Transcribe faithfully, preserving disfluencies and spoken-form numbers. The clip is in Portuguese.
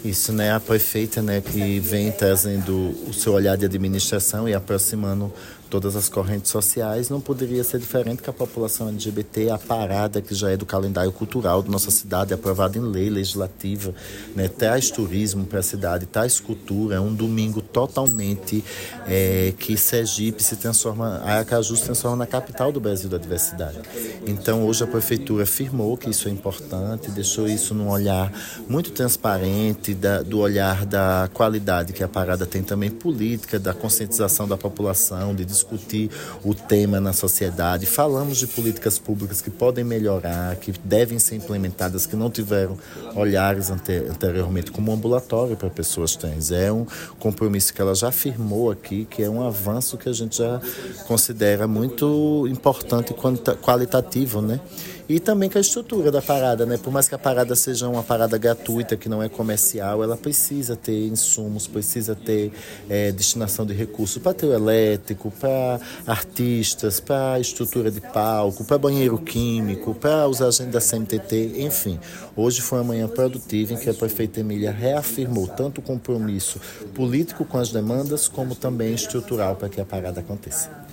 Isso, né? A prefeita, né, que vem trazendo o seu olhar de administração e aproximando todas as correntes sociais, não poderia ser diferente que a população L G B T, a parada que já é do calendário cultural da nossa cidade, aprovada em lei legislativa, né, traz turismo para a cidade, traz cultura, é um domingo totalmente é, que Sergipe se transforma, Aracaju se transforma na capital do Brasil da diversidade. Então hoje a prefeitura afirmou que isso é importante, deixou isso num olhar muito transparente, da, do olhar da qualidade que a parada tem também política, da conscientização da população, de discutir o tema na sociedade. Falamos de políticas públicas que podem melhorar, que devem ser implementadas, que não tiveram olhares ante- anteriormente como ambulatório para pessoas trans. É um compromisso que ela já afirmou aqui, que é um avanço que a gente já considera muito importante e qualitativo, né? E também com a estrutura da parada, né? Por mais que a parada seja uma parada gratuita, que não é comercial, ela precisa ter insumos, precisa ter é, destinação de recursos para trio elétrico, para artistas, para estrutura de palco, para banheiro químico, para os agentes da C M T T, enfim. Hoje foi uma manhã produtiva em que a prefeita Emília reafirmou tanto o compromisso político com as demandas, como também estrutural para que a parada aconteça.